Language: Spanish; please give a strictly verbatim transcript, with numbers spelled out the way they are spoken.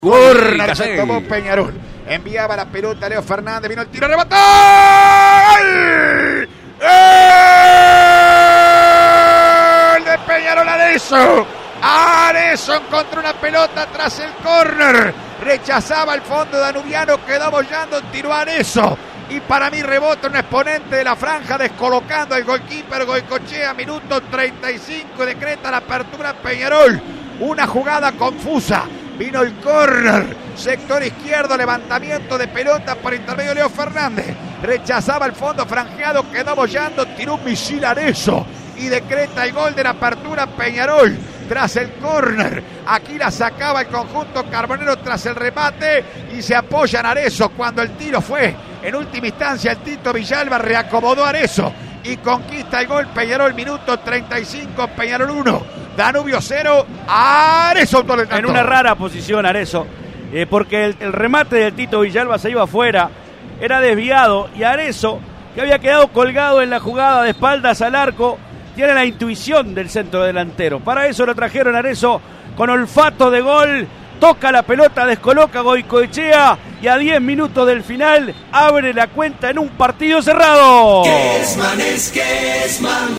Corner se tomó Peñarol. Enviaba la pelota a Leo Fernández. Vino el tiro, rebotó. ¡Gol! ¡Gol de Peñarol! Arezzo. Arezzo encontró una pelota tras el córner. Rechazaba el fondo danubiano. Quedó bollando. Tiró a Arezzo. Y para mí rebota un exponente de la franja, descolocando al goalkeeper Goicoechea. Minuto treinta y cinco. Decreta la apertura Peñarol. Una jugada confusa. Vino el córner, sector izquierdo, levantamiento de pelota por intermedio de Leo Fernández. Rechazaba el fondo franjeado, quedó bollando, tiró un misil Arezzo y decreta el gol de la apertura Peñarol tras el córner. Aquí la sacaba el conjunto carbonero tras el remate y se apoya en Arezzo cuando el tiro fue. En última instancia el Tito Villalba reacomodó a Arezzo y conquista el gol Peñarol, minuto treinta y cinco, Peñarol uno. Danubio cero, Arezzo en una rara posición Arezzo, eh, porque el, el remate del Tito Villalba se iba afuera, era desviado, y Arezzo, que había quedado colgado en la jugada de espaldas al arco, tiene la intuición del centro delantero. Para eso lo trajeron a Arezzo con olfato de gol, toca la pelota, descoloca a Goicoechea y a diez minutos del final abre la cuenta en un partido cerrado. Kessman es Kessman.